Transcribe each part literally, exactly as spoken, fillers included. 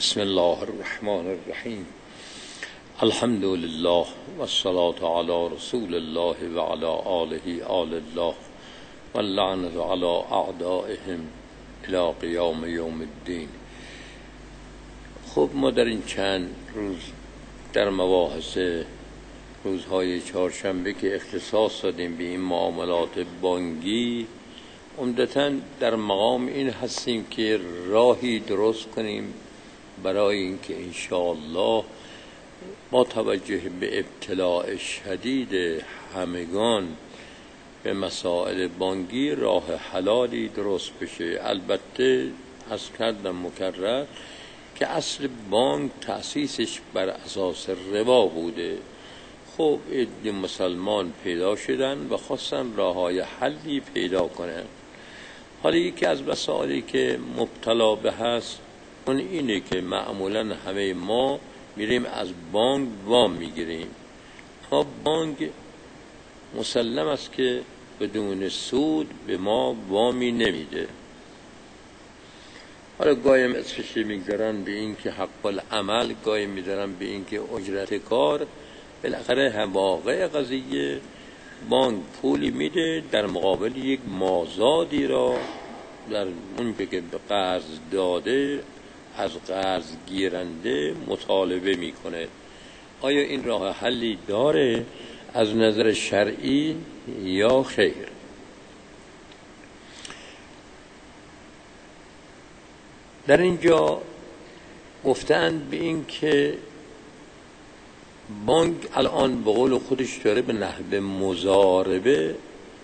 بسم الله الرحمن الرحیم. الحمد لله و الصلاة علی رسول الله و علی آله آل الله و اللعنة علی اعدائهم الی قیام یوم الدین. خب ما در این چند روز در مباحث روزهای چهارشنبه که اختصاص دادیم به این معاملات بانکی، عمدتاً در مقام این هستیم که راهی درست کنیم برای اینکه انشاءالله با توجه به ابتلاء شدید همگان به مسائل بانکی راه حلالی درست بشه. البته از کردم مکرر که اصل بانک تأسیسش بر اساس ربا بوده. خب عده مسلمان پیدا شدن و خواستن راههای حلی پیدا کنن. حالا یکی از مسائلی که مبتلا به هست اون اینه که معمولا همه ما میریم از بانک وام میگیریم، اما بانک مسلم است که بدون سود به ما وامی نمیده. حالا گاهی اسمش میگذارن به این که حق العمل، گاهی میذارن به این که اجرت کار. بالاخره واقع قضیه بانک پولی میده در مقابل یک مازادی را در اون که به قرض داده از قرض گیرنده مطالبه میکنه. آیا این راه حلی داره از نظر شرعی یا خیر؟ در اینجا گفتند به این که بانک الان به قول خودش داره به نحو مضاربه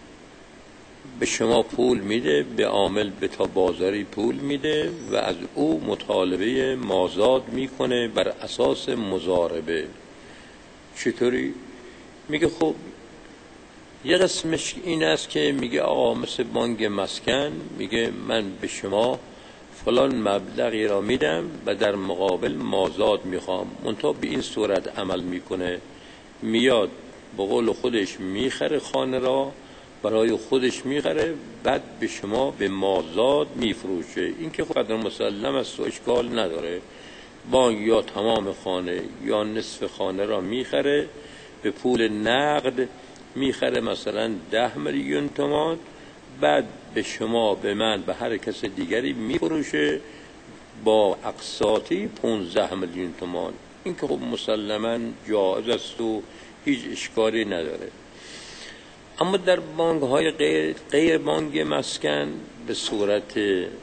به شما پول میده، به عامل به تا بازاری پول میده و از او مطالبه مازاد میکنه بر اساس مضاربه. چطوری؟ میگه خب یه قسمش این است که میگه آقا مثل بانک مسکن، میگه من به شما فلان مبلغی را میدم و در مقابل مازاد میخوام. منتها به این صورت عمل میکنه، میاد به قول خودش میخره خانه را، برای خودش میخره، بعد به شما به مازاد میفروشه. این که قدر مسلم است و اشکال نداره. بانک یا تمام خانه یا نصف خانه را میخره، به پول نقد میخره، مثلا ده میلیون تومان، بعد به شما، به من، به هر کس دیگری میفروشه با اقساطی پونزده میلیون تومان. این که خب مسلما جایز است و هیچ اشکالی نداره. اما در بانک های غیر, غیر بانک مسکن به صورت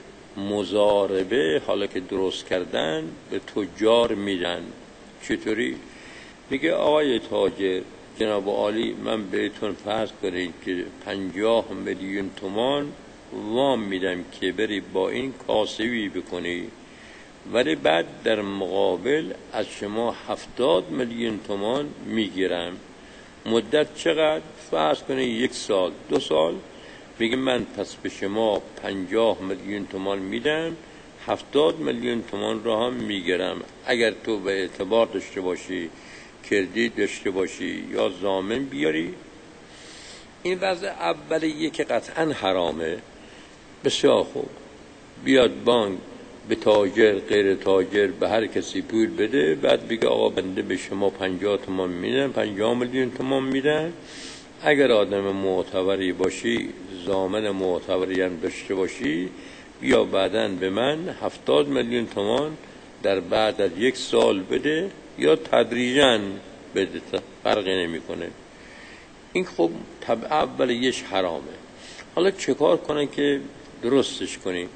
مضاربه حالا که درست کردن به تجار میدن. چطوری؟ میگه آقای تاجر جناب عالی، من بهتون فرض کنید که پنجاه میلیون تومان وام میدم که بری با این کاسبی بکنی، ولی بعد در مقابل از شما هفتاد میلیون تومان میگیرم. مدت چقدر؟ فرض کنید یک سال، دو سال. میگه من پس به شما پنجاه میلیون تومان میدم، هفتاد میلیون تومان را هم میگیرم. اگر تو به اعتبار داشته باشی، کردیت داشته باشی یا ضامن بیاری. این وضع اولیه که قطعا حرامه. بسیار خوب، بیاد بانک به تاجر غیر تاجر به هر کسی پول بده، بعد بگه آقا بنده به شما پنجاه تومان میدم، پنجاه میلیون تومان میدم. اگر آدم معتبری باشی، ضامن معتبری هم داشته باشی، بیا بعداً به من هفتاد میلیون تومان در بعد از یک سال بده یا تدریجاً بده، فرقی نمیکنه. این خب طبع اولیش حرامه. حالا چه کار کنن که درستش کنیم؟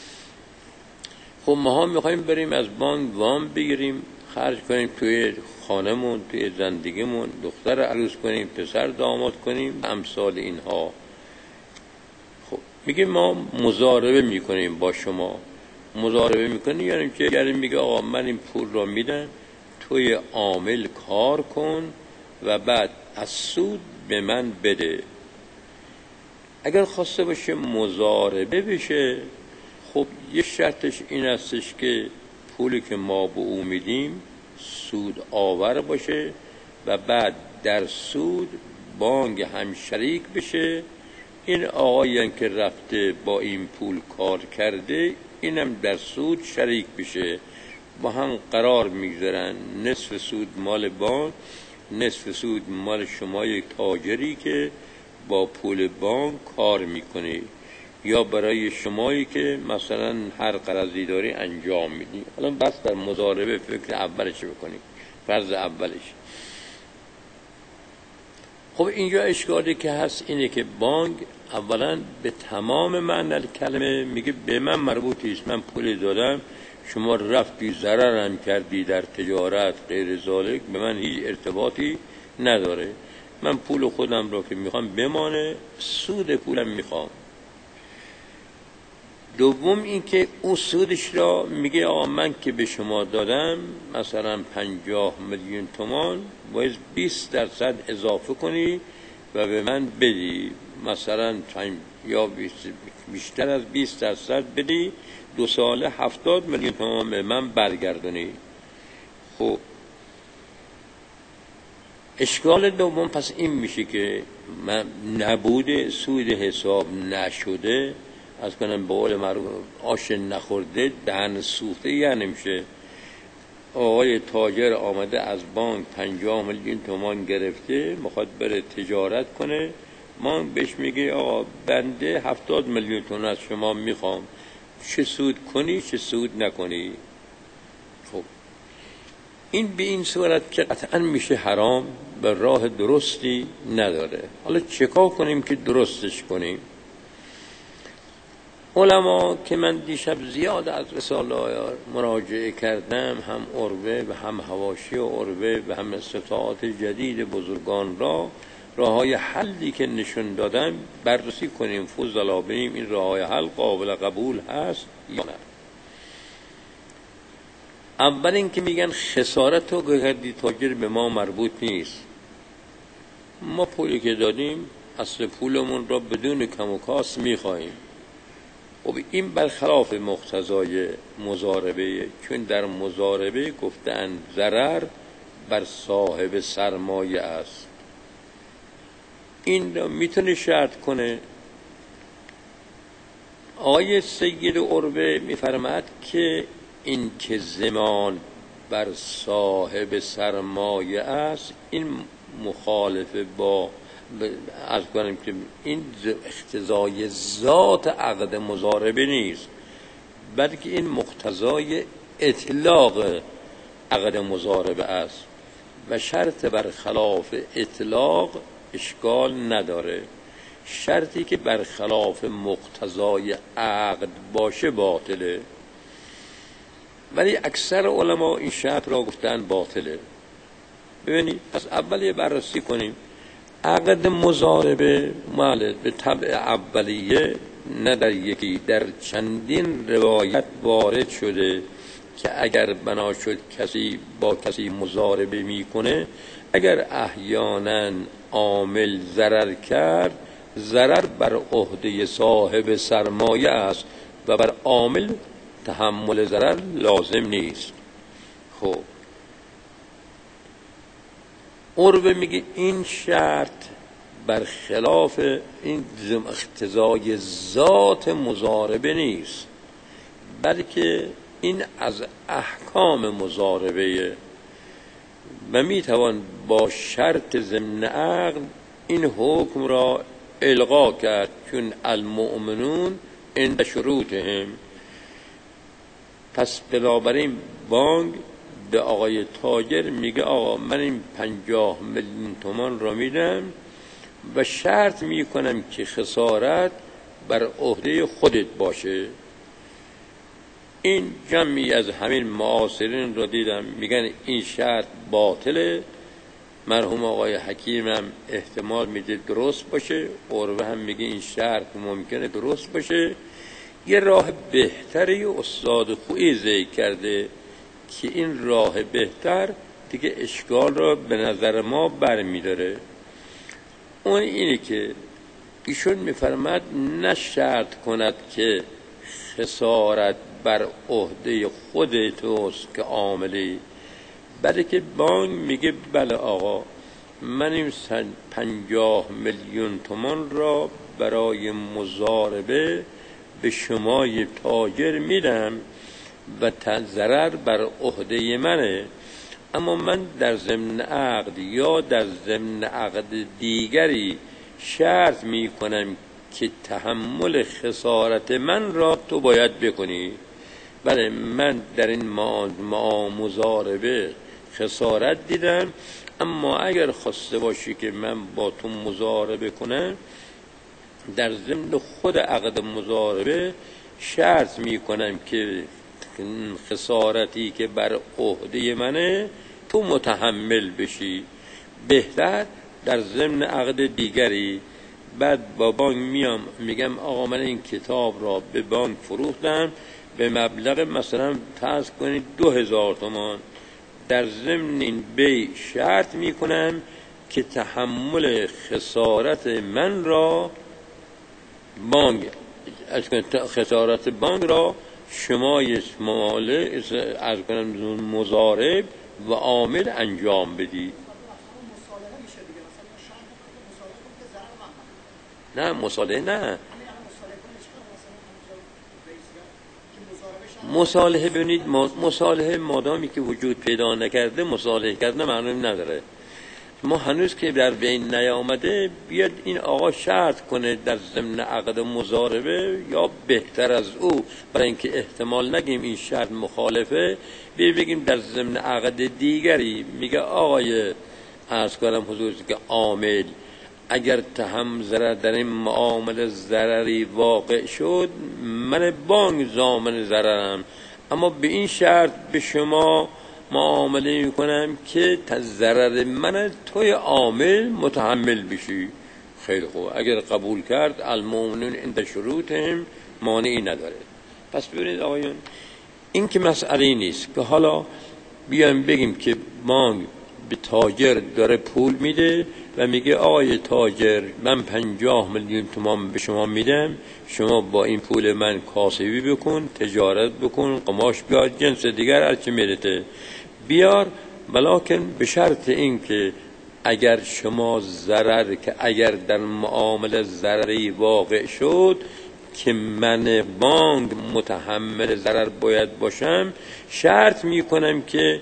خب ما هم میخوایم بریم از بانک وام بگیریم، خرج کنیم توی خانمون، توی زندگیمون، دختر عروس کنیم، پسر داماد کنیم، امثال اینها. خب میگه ما مضاربه میکنیم با شما. مضاربه میکنیم یعنی که یعنی میگه آقا من این پول را میدم، توی عامل کار کن و بعد از سود به من بده. اگر خواسته باشه مضاربه بشه، خب یه شرطش این استش که پولی که ما به او میدیم سود آور باشه و بعد در سود بانک هم شریک بشه. این آقایی که رفته با این پول کار کرده اینم در سود شریک بشه. با هم قرار میگذارن نصف سود مال بانک، نصف سود مال شما یک تاجری که با پول بانک کار میکنی، یا برای شمایی که مثلا هر قرضی داری انجام میدی. حالا بس در مضاربه فکر اولش بکنی، فرض اولش. خب اینجا اشکالی که هست اینه که بانک اولا به تمام معنی کلمه میگه به من مربوطی است، من پول دادم شما رفتی ضررم کردی در تجارت غیر ذالک، به من هیچ ارتباطی نداره، من پول خودم رو که میخوام بمانه، سود پولم میخوام. دوم این که اون سودش را میگه آقا من که به شما دادم مثلا پنجاه میلیون تومان، باید بیست درصد اضافه کنی و به من بدی، مثلا یا بیشتر از بیست درصد بدی، دو ساله هفتاد میلیون تومان به من برگردونی. خب اشکال دوم پس این میشه که من نبود سود حساب نشده، از کنم به قول معروف آش نخورده دهن سوخته یعنی میشه. آقای تاجر آمده از بانک پنجاه میلیون تومان گرفته، میخواد بره تجارت کنه، بانک بهش میگه آقا بنده هفتاد میلیون تومان از شما میخوام، چه سود کنی چه سود نکنی. خب این به این صورت که قطعا میشه حرام، به راه درستی نداره. حالا چیکار کنیم که درستش کنیم؟ علما که من دیشب زیاد از رساله مراجعه کردم، هم عروه و هم حواشی و عروه و هم استطاعات جدید بزرگان را، راههای حلی که نشون دادم بررسی کنیم، فضلا ببینیم این راههای حل قابل قبول هست یا نه. اول این که میگن خسارت رو کردی تاجر به ما مربوط نیست، ما پولی که دادیم اصل پولمون را بدون کم و کاست میخواهیم. خب این برخلاف مقتضای مضاربه، چون در مضاربه گفتن ضرر بر صاحب سرمایه است. این را میتونه شرط کنه. آیه سید عروه میفرماد که این که ضمان بر صاحب سرمایه است، این مخالف با از کنیم که این اقتضای ذات عقد مضاربه نیست، بلکه این مقتضای اطلاق عقد مضاربه است و شرط برخلاف اطلاق اشکال نداره. شرطی که برخلاف مقتضای عقد باشه باطله، ولی اکثر علما این شرط را گفتن باطله. ببینید پس اول یه بررسی کنیم. عقد مضاربه مال به طبع اولیه نه در یکی، در چندین روایت وارد شده که اگر بنا شد کسی با کسی مضاربه میکنه، اگر احیانا عامل ضرر کرد، ضرر بر عهده صاحب سرمایه است و بر عامل تحمل ضرر لازم نیست. خب عروه میگه این شرط برخلاف این اقتضای ذات مضاربه نیست، بلکه این از احکام مضاربه و میتوان با شرط ضمن عقد این حکم را الغا کرد، چون المؤمنون عند شروطهم. پس بنابراین بانک به آقای تاجر میگه آقا من این پنجاه میلیون تومان را میدم و شرط میکنم که خسارت بر عهده خودت باشه. این جمعی از همین معاصرین را دیدم میگن این شرط باطله. مرحوم آقای حکیم هم احتمال میده درست باشه، عروه هم میگه این شرط ممکنه درست باشه. یه راه بهتری استاد خویی ذکر کرده که این راه بهتر دیگه اشکال را به نظر ما برمیداره. اون اینه که ایشون میفرماد نه شرط کند که خسارت بر عهده خود توست که عاملی، بلکه بانک میگه بله آقا من این پنجاه میلیون تومان را برای مضاربه به شما تاجر میدم و ضرر بر عهده منه، اما من در ضمن عقد یا در ضمن عقد دیگری شرط می کنم که تحمل خسارت من را تو باید بکنی. بله من در این مضاربه خسارت دیدم، اما اگر خواسته باشی که من با تو مضاربه کنم، در ضمن خود عقد مضاربه شرط می کنم که خسارتی که بر عهده منه تو متحمل بشی. بهتر در ضمن عقد دیگری بعد با بانک میام میگم آقا من این کتاب را به بانک فروختم به مبلغ مثلا فرض کنید دو هزار تومان، در ضمن این بی شرط میکنم که تحمل خسارت من را بانک خسارت بانک را شمای ماله از کنم مضارب و عامل انجام بدی. نه مصالحه نه مصالحه ببینید مصالحه مادامی که وجود پیدا نکرده مصالحه کردن معنی نداره. ما هنوز که در بین نیامده بیاد این آقا شرط کنه در ضمن عقد مضاربه، یا بهتر از او برای اینکه احتمال نگیم این شرط مخالفه بگیم در ضمن عقد دیگری میگه آقای عرض کنم حضور که عامل اگر تهم ضرر در این معامله ضرری واقع شد من بانک ضامن ضررم، اما به این شرط به شما معامله میکنم که ضرر من توی عامل متحمل بشی. خیلی خوب، اگر قبول کرد المؤمنون عند شروطهم مانعی نداره. پس ببینید آقایون این که مسئله نیست که حالا بیایم بگیم که بانک به تاجر داره پول میده و میگه آقای تاجر من پنجاه میلیون تومان به شما میدم، شما با این پول من کاسبی بکن، تجارت بکن، قماش بیار، جنس دیگر هرچی میرته بیار، ولکن به شرط این که اگر شما ضرر که اگر در معامله ضرری واقع شد که من بانک متحمل ضرر باید باشم، شرط میکنم که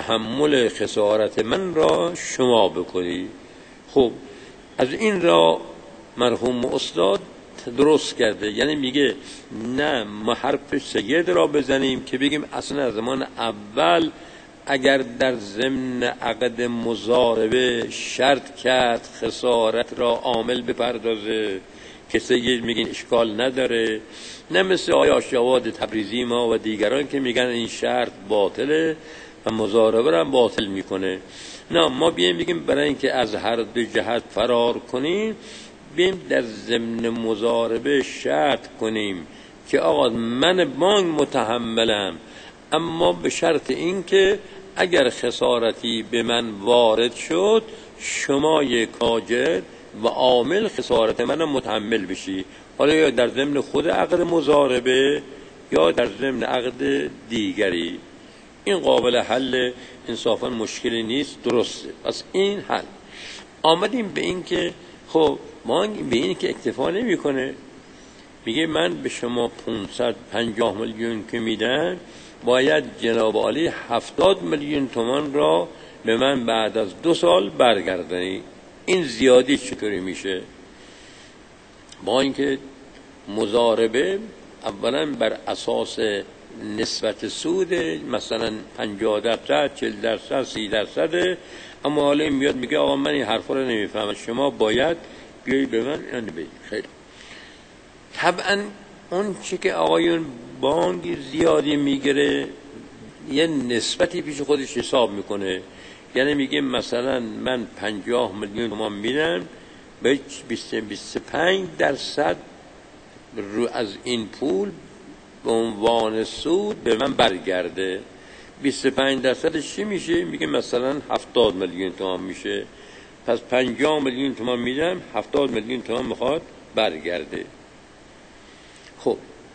تحمل خسارت من را شما بکنی. خب از این را مرحوم استاد درست کرده، یعنی میگه نه ما حرف سید را بزنیم که بگیم اصلا از زمان اول اگر در ضمن عقد مضاربه شرط کرد خسارت را عامل بپردازه که سید میگین اشکال نداره، نه مثل آقای آشیاواد تبریزی ما و دیگران که میگن این شرط باطله و مضاربه را باطل میکنه. نه ما بیایم بگیم برای اینکه از هر دو جهت فرار کنیم بیایم در ضمن مضاربه شرط کنیم که آقا من بانک متحملم، اما به شرط این که اگر خسارتی به من وارد شد شما یک تاجر و عامل خسارت من متحمل بشی، حالا یا در ضمن خود عقد مضاربه یا در ضمن عقد دیگری. این قابل حل، انصافا مشکلی نیست، درسته. پس این حل. آمدیم به این که خب ما به این که اکتفا نمی کنه، میگه من به شما پانصد و پنجاه میلیون که میدم باید جناب عالی هفتاد میلیون تومان را به من بعد از دو سال برگردنی. این زیادی چطوری میشه؟ با اینکه مضاربه اولا بر اساس نسبت سود مثلا پنجاه درصد، چهل درصد، سی درصد، اما حالا میاد میگه آقا من این حرفا رو نمیفهمم، شما باید بیایی به من این بدید. خیلی طبعا اون چی که آقایون بانک زیادی میگیره یه نسبتی پیش خودش حساب میکنه، یعنی میگه مثلا من پنجاه میلیون تومان میدم به بیست و پنج درصد رو از این پول به عنوان سود به من برگرده. بیست و پنج درصدش چی میشه؟ میگه مثلا هفتاد میلیون تومان میشه، پس پنجاه میلیون تومان میدم، هفتاد میلیون تومان میخواد برگرده. خب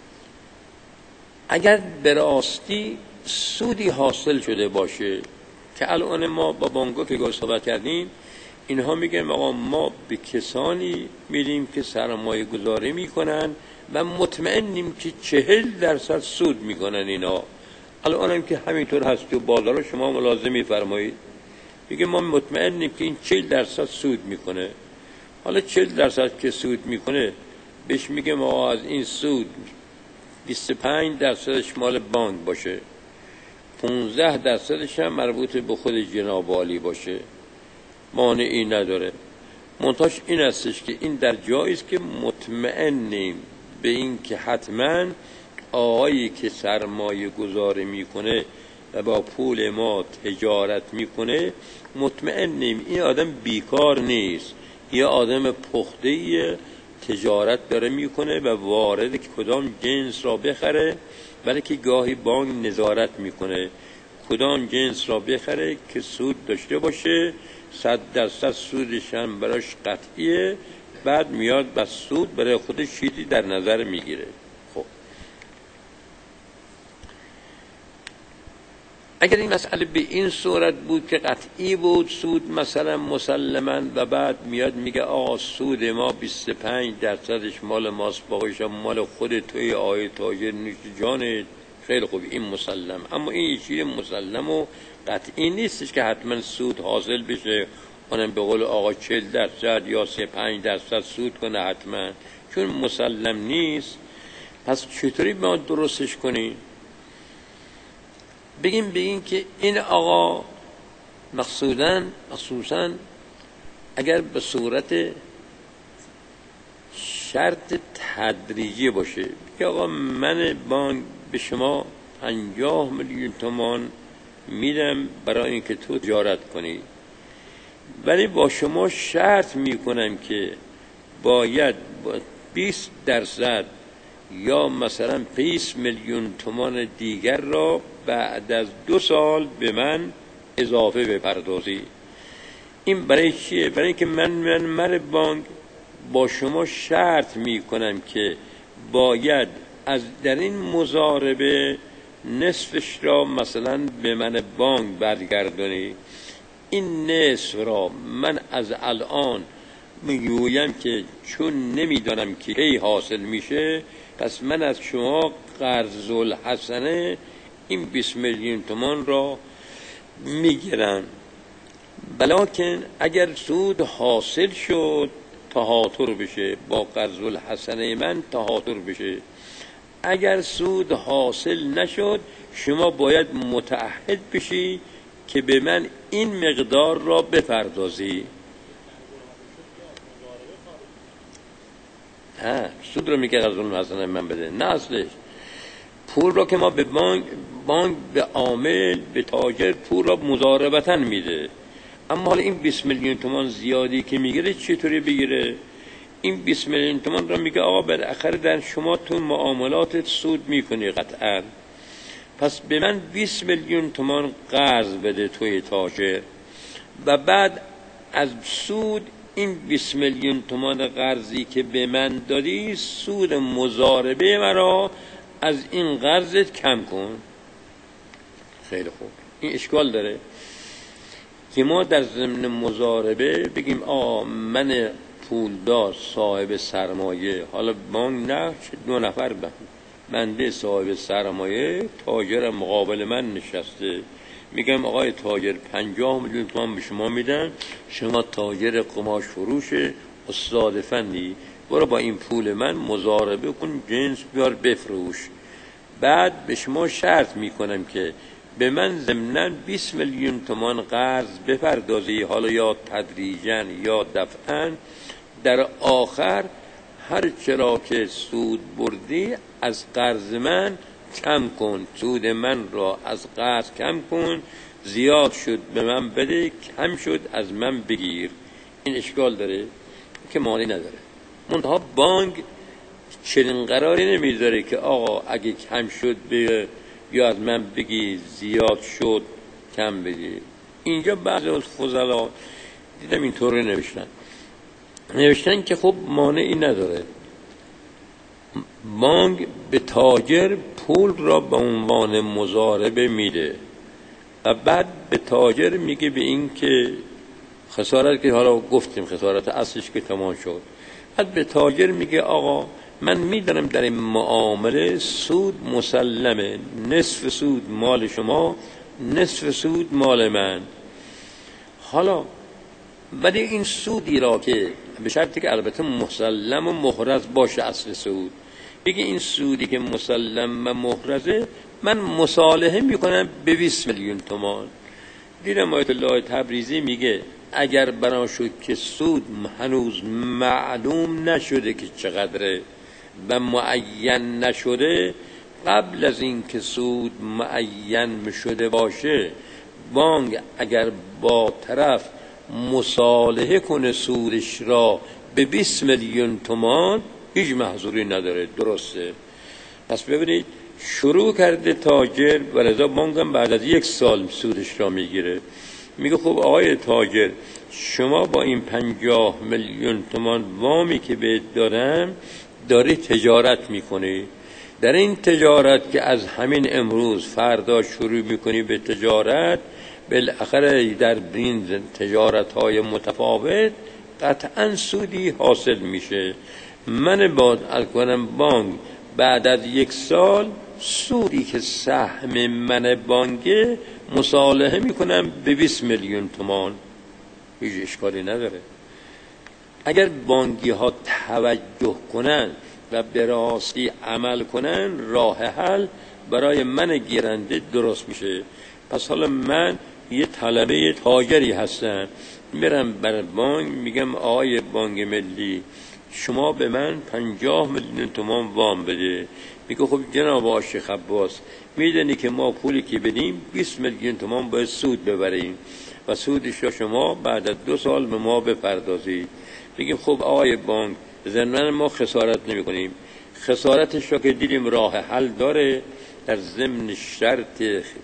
اگر به راستی سودی حاصل شده باشه که الان ما با بانک‌ها که صحبت کردیم اینها میگن آقا ما به کسانی میدیم که سرمایه گذاری میکنن و مطمئنیم که چهل درصد سود میکنن اینا، الان هم که همینطور هست تو بازار شما ملاحظه می‌فرمایید میگه ما مطمئنیم که این چهل درصد سود میکنه. حالا چهل درصد که سود میکنه بهش میگه ما از این سود بیست و پنج درصدش مال بانک باشه، پانزده درصدش هم مربوط به خود جناب عالی باشه، مانعی نداره. منتهاش این هستش که این در جایی است که مطمئنیم به این که حتما آقایی که سرمایه گذاری میکنه و با پول ما تجارت میکنه مطمئنیم این آدم بیکار نیست، یه آدم پخته‌ای تجارت داره میکنه و وارد کدام جنس را بخره، بلکه گاهی بانک نظارت میکنه کدام جنس را بخره که سود داشته باشه، صد درصد سودش هم براش قطعیه، بعد میاد بس سود برای خودش چیزی در نظر میگیره. خب اگر این مسئله به این صورت بود که قطعی بود سود مثلا مسلما و بعد میاد میگه آقا سود ما بیست و پنج درصدش مال ماست، باقیش مال خود توی آقای تاجر نیست جان، خیلی خوب این مسلم. اما این چیز مسلم و قطعی نیستش که حتما سود حاصل بشه، اونم به قول آقا چهل درصد یا سی و پنج درصد سود کنه حتما، چون مسلم نیست. پس چطوری ما درستش کنیم؟ بگیم بگیم که این آقا مقصوداً مخصوصاً اگر به صورت شرط تدریجی باشه که آقا من بانک به شما پنجاه میلیون تومان میدم برای اینکه تو تجارت کنی، ولی با شما شرط میکنم که باید بیست درصد یا مثلا بیست میلیون تومان دیگر را بعد از دو سال به من اضافه بپردازی. این برای چیه؟ برای اینکه من من من بانک با شما شرط میکنم که باید از در این مضاربه نصفش را مثلا به من بانک برگردونی. این نصف را من از الان میگویم که چون نمیدانم که کی حاصل میشه، پس من از شما قرض الحسنه این بیست میلیون تومان را میگیرم، بلکن اگر سود حاصل شد تهاتر بشه، با قرض الحسنه من تهاتر بشه. اگر سود حاصل نشد شما باید متعهد بشی که به من این مقدار را بپردازی. ها سود رو میگه قرض الحسنه من بده، نه اصلش پول را که ما به بانک بانک به عامل به تاجر پول را مضاربتاً میده. اما حالا این بیست میلیون تومان زیادی که میگیره چطوری بگیره؟ این بیست میلیون تومان را میگه آقا بالاخره در شما تو معاملاتت سود میکنی قطعا، پس به من بیست میلیون تومان قرض بده توی تاجر و بعد از سود این بیست میلیون تومان قرضی که به من دادی سود مضاربه مرا از این قرضت کم کن. خیلی خوب، این اشکال داره که ما در ضمن مضاربه بگیم آ من پولدار صاحب سرمایه، حالا بانک نه دو نفر بنده صاحب سرمایه، تاجر مقابل من نشسته، میگم آقای تاجر پنجاه میلیون تومان به شما میدن، شما تاجر قماش فروش استاد فنی، برو با این پول من مضاربه کن، جنس بیار بفروش. بعد به شما شرط میکنم که به من ضمناً بیست میلیون تومان قرض بپردازی، حالا یا تدریجاً یا دفعاً، در آخر هر چرا که سود بردی از قرض من کم کن، سود من را از قرض کم کن، زیاد شد به من بده، کم شد از من بگیر. این اشکال داره که مانع نداره. منتها بانک چنین قراری نمیذاره که آقا اگه کم شد به یا از من بگی، زیاد شد کم بدی. اینجا بعضی از فضلا دیدم اینطوری نوشتن نوشتن که خب مانعی نداره، بانک به تاجر پول را به عنوان مضاربه میده و بعد به تاجر میگه به این که خسارت که حالا گفتیم خسارت اصلش که تمام شد، بعد به تاجر میگه آقا من میدانم در این معامله سود مسلمه، نصف سود مال شما، نصف سود مال من. حالا ولی این سودی را که به شرطی که البته مسلم و محرز باشه اصل سود، بگی این سودی که مسلم و محرزه من مصالحه میکنم به بیست میلیون تومان. دیدم آیت الله تبریزی میگه اگر بنا شد که سود هنوز معلوم نشده که چقدره و معین نشده، قبل از این که سود معین شده باشه بانک اگر با طرف مصالحه کنه سودش را به بیست میلیون تومان هیچ محظوری نداره. درسته؟ پس ببینید شروع کرده تاجر و لذا بانک هم بعد از یک سال سودش را میگیره. میگه خب آقای تاجر شما با این پنجاه میلیون تومان وامی که بهت دادم داری تجارت میکنی. در این تجارت که از همین امروز فردا شروع میکنی به تجارت، بالاخره در این تجارت های متفاوت قطعا سودی حاصل میشه. من با الکنم بانک بعد از یک سال سودی که سهم من بانکه مصالحه میکنم به بیست میلیون تومان، هیچ اشکالی نداره. اگر بانکی ها توجه کنن و به راستی عمل کنن راه حل برای من گیرنده درست میشه. پس حالا من یه طلبه تاجری هستم، میرم بر بانک میگم آقای بانک ملی شما به من پنجاه میلیون تومان وام بده. میگه خب جناب آقای شیخ عباس میدونی که ما پولی که بدیم بیست میلیون تومان باید سود ببریم و سودش را شما بعد از دو سال به ما بپردازید. میگیم خب آقای بانک ضمن ما خسارت نمی کنیم، خسارتش را که دیدیم راه حل داره، در ضمن شرط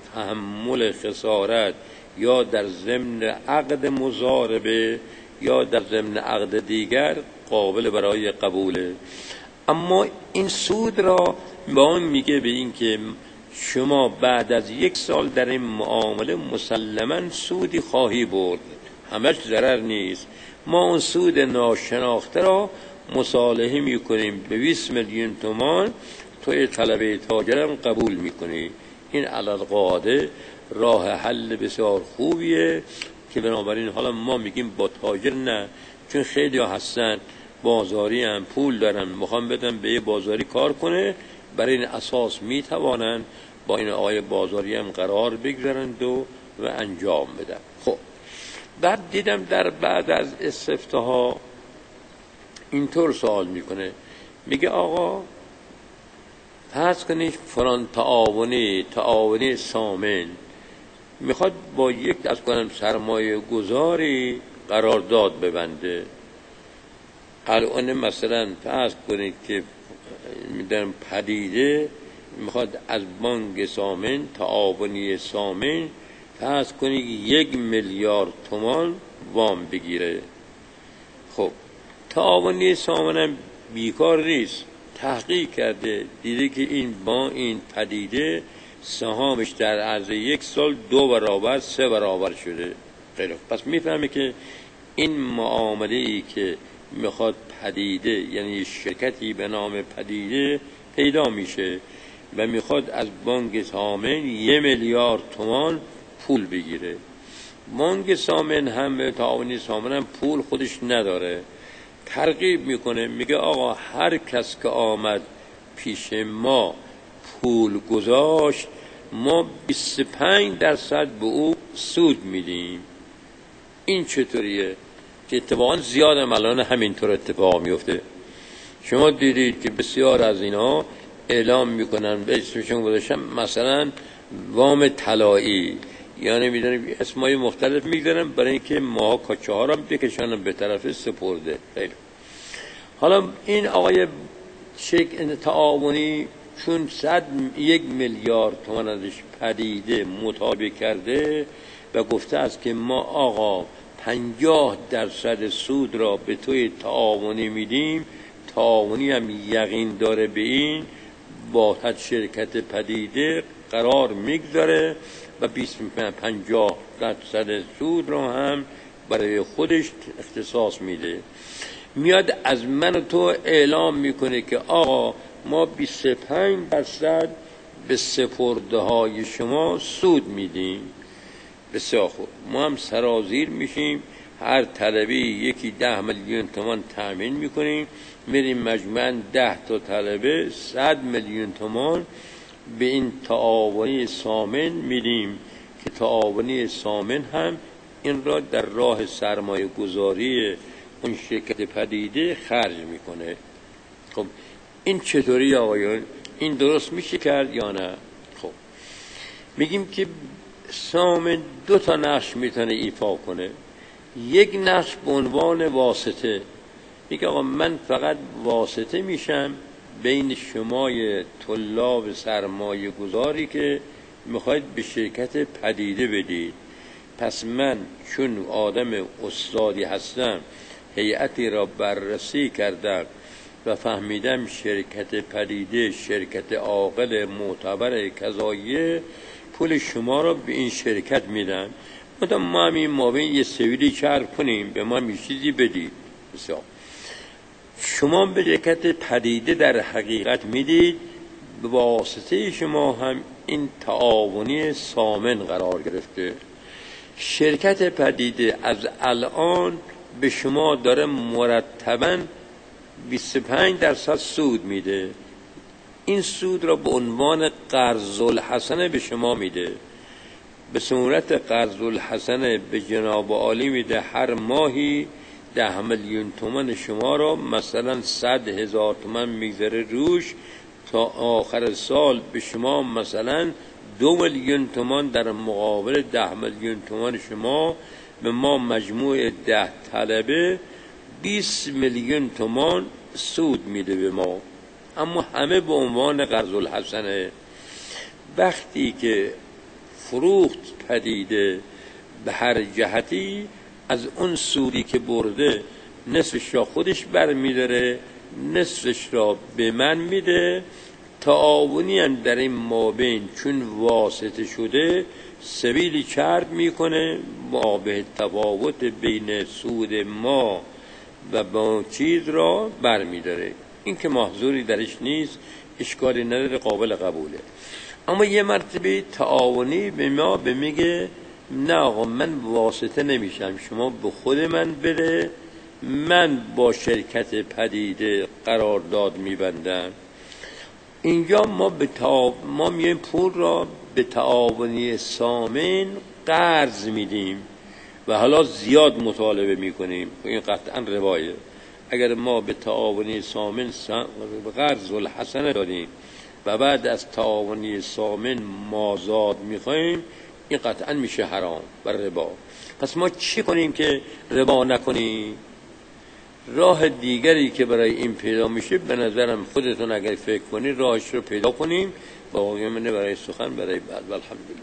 تحمل خسارت یا در ضمن عقد مضاربه یا در ضمن عقد دیگر قابل برای قبوله. اما این سود را بانک میگه به این که شما بعد از یک سال در این معامله مسلماً سودی خواهی برد، همش ضرر نیست. ما اون سود ناشناخته را مصالحه میکنیم به بیست میلیون تومان، توی طلبه تاجرم قبول میکنی. این علالقاعده راه حل بسیار خوبیه که بنابراین حالا ما میگیم با تاجر نه، چون خیلی ها هستن بازاری هم پول دارن میخوام بدن به یه بازاری کار کنه، برای این اساس میتوانن با این آقای بازاری هم قرار بگذارند و و انجام بدن. خب بعد دیدم در بعد از استفتاها اینطور سوال میکنه، میگه آقا فرض کنید فلان تعاونی تعاونی سامن میخواد با یک از کنم سرمایه گذاری قرارداد ببنده. الان مثلا فرض کنید که میدونم پدیده میخواد از بانک سامن تعاونی سامن فرض کنید یک میلیارد تومان وام بگیره. خب تعاونی سامن بیکار نیست، تحقیق کرده دیده که این با این پدیده سهامش در عرض یک سال دو برابر سه برابر شده. خیلی پس میفهمه که این معامله ای که میخواد پدیده یعنی شرکتی به نام پدیده پیدا میشه و میخواد از بانک سامن یه میلیارد تومان پول بگیره. بانک سامن هم تعاونی سامن هم پول خودش نداره، ترغیب میکنه میگه آقا هر کس که آمد پیش ما پول گذاشت ما بیست و پنج درصد به او سود میدیم. این چطوریه؟ که اتفاقا زیاد الان همینطور اتفاق میفته. شما دیدید که بسیار از اینا اعلام میکنن به اسمشون گذاشتن مثلا وام طلایی، یعنی میدونیم اسمای مختلف میگذارن برای اینکه ما کاچه ها را بکشانن به طرف سپرده. خیلی حالا این آقای شیخ تعاونی چون صد یک میلیارد تومان ازش پدیده مطابق کرده و گفته است که ما آقا پنجاه درصد سود را به توی تعاونی میدیم، تعاونی هم یقین داره به این با شرکت پدیده قرار میگذاره و بیست پنجاه درصد سود را هم برای خودش اختصاص میده. میاد از من و تو اعلام میکنه که آقا ما بیست و پنج درصد به سپرده های شما سود میدیم. بسیار خوب، ما هم سرازیر میشیم، هر طلبی یکی ده میلیون تومان تأمین میکنیم، میریم مجموعاً ده تا طلبه صد میلیون تومان به این تعاونی سامن میدیم که تعاونی سامن هم این را در راه سرمایه گذاری اون شرکت پدیده خرج میکنه. خب این چطوری آقایون؟ این درست میشه کرد یا نه؟ خب میگیم که سامن دو تا نقش میتونه ایفا کنه. یک نقش به عنوان واسطه، میگه آقا من فقط واسطه میشم بین شمای طلاب سرمایه گذاری که میخواید به شرکت پدیده بدید. پس من چون آدم استادی هستم، هیئتی را بررسی کردم و فهمیدم شرکت پدیده شرکت عاقل معتبر کذایه، پول شما را به این شرکت میدم. مثلا ما هم این مابین یه سویلی چرب کنیم، به ما می چیزی بدید. بسیار شما به شرکت پدیده در حقیقت میدید، به واسطه شما هم این تعاونی سامن قرار گرفته. شرکت پدیده از الان به شما داره مرتباً بیست و پنج درصد سود میده. این سود را به عنوان قرض الحسنه به شما میده. به صورت قرض الحسنه به جناب عالی میده، هر ماهی ده میلیون تومان شما را مثلا صد هزار تومان میذاره روش، تا آخر سال به شما مثلا دو میلیون تومان در مقابل ده میلیون تومان شما به ما مجموع ده طلبه بیست میلیون تومان سود میده به ما، اما همه به عنوان قرض الحسنه. وقتی که فروخت پدیده به هر جهتی، از اون سودی که برده نصفش را خودش برمیداره، نصفش را به من میده. تعاونی هم در این مابین چون واسطه شده سبیلی چرب میکنه، مابه تفاوت بین سود ما و با چیز را برمیداره. این که محظوری درش نیست، اشکالی نداره، قابل قبوله. اما یه مرتبه تعاونی به ما به میگه نه آقا من واسطه نمیشم، شما به خود من بده، من با شرکت پدیده قرارداد میبندم. اینجا ما به تعاون ما میایم پول را به تعاونی سامن قرض میدیم و حالا زیاد مطالبه میکنیم. این قطعا روایه. اگر ما به تعاونی سامن قرض الحسنه دادیم و بعد از تعاونی سامن مازاد میخوایم، این قطعا میشه حرام و ربا. پس ما چی کنیم که ربا نکنیم؟ راه دیگری که برای این پیدا میشه، به نظرم خودتون اگر فکر کنید راهش رو پیدا کنیم. باقی منه برای سخن برای بعد. الحمدلله.